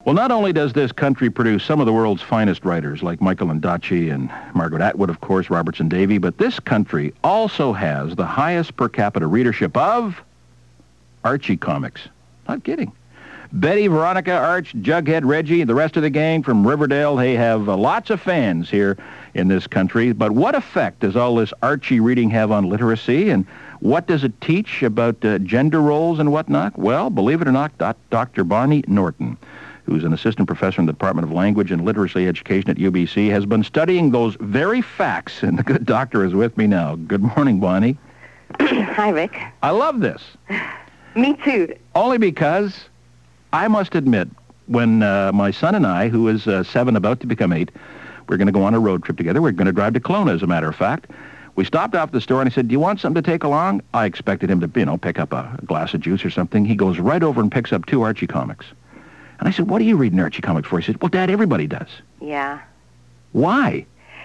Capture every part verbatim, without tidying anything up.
Well, not only does this country produce some of the world's finest writers, like Michael Ondaatje and Margaret Atwood, of course, Robertson Davy, but this country also has the highest per capita readership of Archie comics. Not kidding. Betty, Veronica, Arch, Jughead, Reggie, the rest of the gang from Riverdale, they have uh, lots of fans here in this country. But what effect does all this Archie reading have on literacy, and what does it teach about uh, gender roles and whatnot? Well, believe it or not, Doctor Bonnie Norton, who's an assistant professor in the Department of Language and Literacy Education at U B C, has been studying those very facts, and the good doctor is with me now. Good morning, Bonnie. Hi, Rick. I love this. Me too. Only because I must admit, when uh, my son and I, who is uh, seven, about to become eight, we're going to go on a road trip together. We're going to drive to Kelowna, as a matter of fact. We stopped off at the store, and he said, do you want something to take along? I expected him to, you know, pick up a, a glass of juice or something. He goes right over and picks up two Archie comics. And I said, what are you reading Archie comics for? He said, well, Dad, everybody does. Yeah. Why?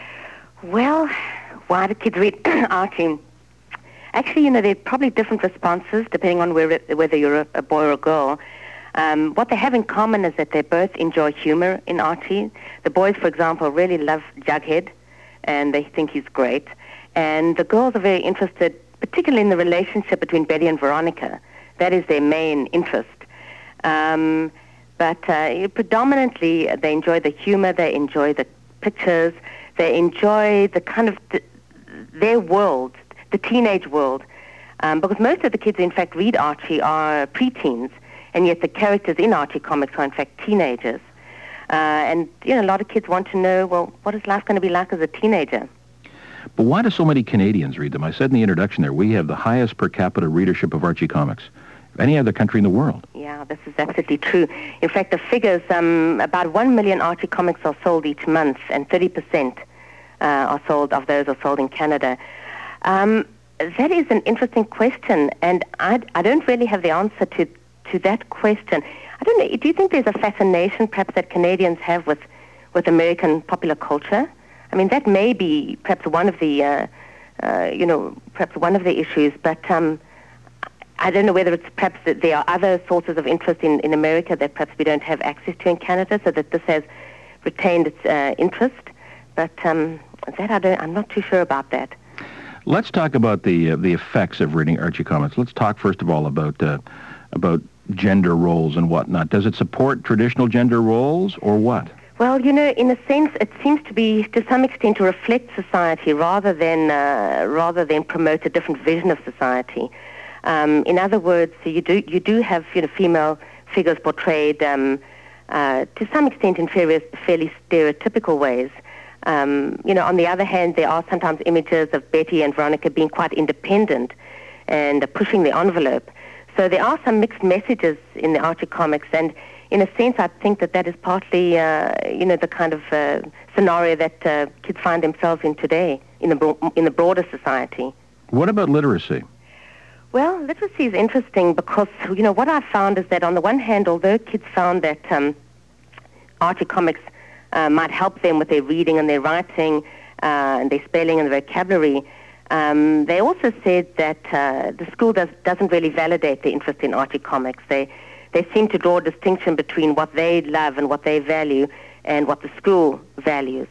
Well, why do kids read Archie? Actually, you know, there are probably different responses depending on where, whether you're a, a boy or a girl. Um, what they have in common is that they both enjoy humor in Archie. The boys, for example, really love Jughead, and they think he's great. And the girls are very interested, particularly in the relationship between Betty and Veronica. That is their main interest. Um, but uh, predominantly, they enjoy the humor, they enjoy the pictures, they enjoy the kind of th- their world, the teenage world. Um, because most of the kids, in fact, read Archie are preteens, and yet the characters in Archie comics are, in fact, teenagers. Uh, and, you know, a lot of kids want to know, well, what is life going to be like as a teenager? But why do so many Canadians read them? I said in the introduction there, we have the highest per capita readership of Archie comics of any other country in the world. Yeah, this is absolutely true. In fact, the figures, um, about one million Archie comics are sold each month, and thirty percent uh, are sold, of those are sold in Canada. Um, that is an interesting question, and I, I don't really have the answer to, to that question. I don't know, do you think there's a fascination perhaps that Canadians have with, with American popular culture? I mean, that may be perhaps one of the, uh, uh, you know, perhaps one of the issues, but um, I don't know whether it's perhaps that there are other sources of interest in, in America that perhaps we don't have access to in Canada, so that this has retained its uh, interest. But um, that I don't, I'm not too sure about that. Let's talk about the uh, the effects of reading Archie comics. Let's talk first of all about uh, about gender roles and whatnot. Does it support traditional gender roles or what? Well, you know, in a sense, it seems to be, to some extent, to reflect society rather than uh, rather than promote a different vision of society. Um, in other words, you do you do have, you know, female figures portrayed um, uh, to some extent in fairly, fairly stereotypical ways. Um, you know, on the other hand, there are sometimes images of Betty and Veronica being quite independent and uh, pushing the envelope. So there are some mixed messages in the Archie comics, and in a sense, I think that that is partly, uh, you know, the kind of uh, scenario that uh, kids find themselves in today in the bro- in the broader society. What about literacy? Well, literacy is interesting because, you know, what I've found is that on the one hand, although kids found that um, Archie comics uh, might help them with their reading and their writing uh, and their spelling and vocabulary, um, they also said that uh, the school does, doesn't really validate their interest in Archie comics. They They seem to draw a distinction between what they love and what they value and what the school values.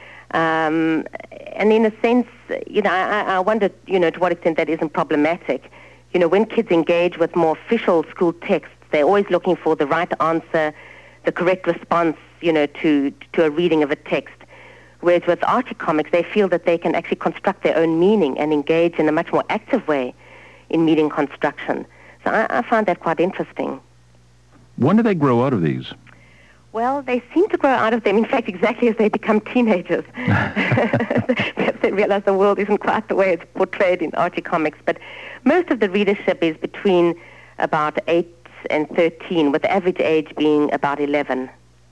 Um, and in a sense, you know, I, I wonder, you know, to what extent that isn't problematic. You know, when kids engage with more official school texts, they're always looking for the right answer, the correct response, you know, to, to a reading of a text. Whereas with Archie comics, they feel that they can actually construct their own meaning and engage in a much more active way in meaning construction. So I, I find that quite interesting. When do they grow out of these? Well, they seem to grow out of them, in fact, exactly as they become teenagers. Perhaps they realize the world isn't quite the way it's portrayed in Archie comics. But most of the readership is between about eight and thirteen, with the average age being about eleven.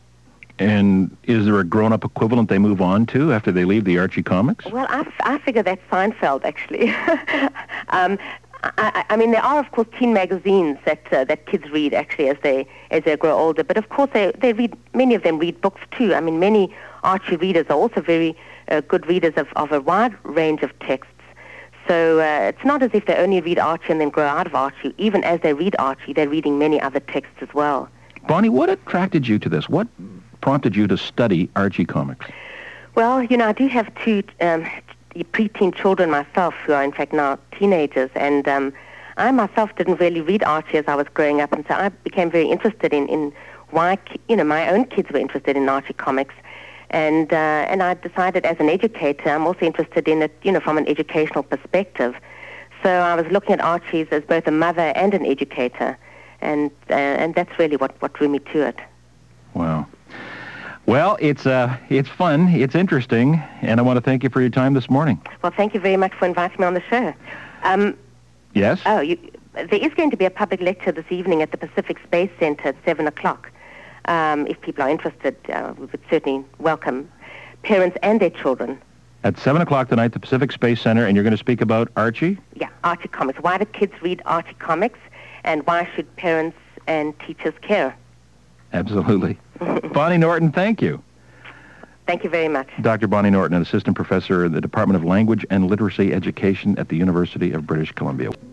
And is there a grown-up equivalent they move on to after they leave the Archie comics? Well, I, I figure that's Seinfeld, actually. um, I, I mean, there are, of course, teen magazines that uh, that kids read, actually, as they as they grow older. But, of course, they, they read, many of them read books, too. I mean, many Archie readers are also very uh, good readers of, of a wide range of texts. So uh, it's not as if they only read Archie and then grow out of Archie. Even as they read Archie, they're reading many other texts as well. Bonnie, what attracted you to this? What prompted you to study Archie comics? Well, you know, I do have two um, preteen children myself who are, in fact, now teenagers, and um, I myself didn't really read Archie as I was growing up, and so I became very interested in, in why, you know, my own kids were interested in Archie comics. And uh, and I decided as an educator, I'm also interested in it, you know, from an educational perspective. So I was looking at Archie's as both a mother and an educator, and uh, and that's really what, what drew me to it. Wow. Well, it's uh, it's fun, it's interesting, and I want to thank you for your time this morning. Well, thank you very much for inviting me on the show. Um, yes? Oh, you, there is going to be a public lecture this evening at the Pacific Space Center at seven o'clock. Um, if people are interested, uh, we would certainly welcome parents and their children. At seven o'clock tonight, the Pacific Space Center, and you're going to speak about Archie? Yeah, Archie comics. Why do kids read Archie comics, and why should parents and teachers care? Absolutely. Bonnie Norton, thank you. Thank you very much. Doctor Bonnie Norton, an assistant professor in the Department of Language and Literacy Education at the University of British Columbia.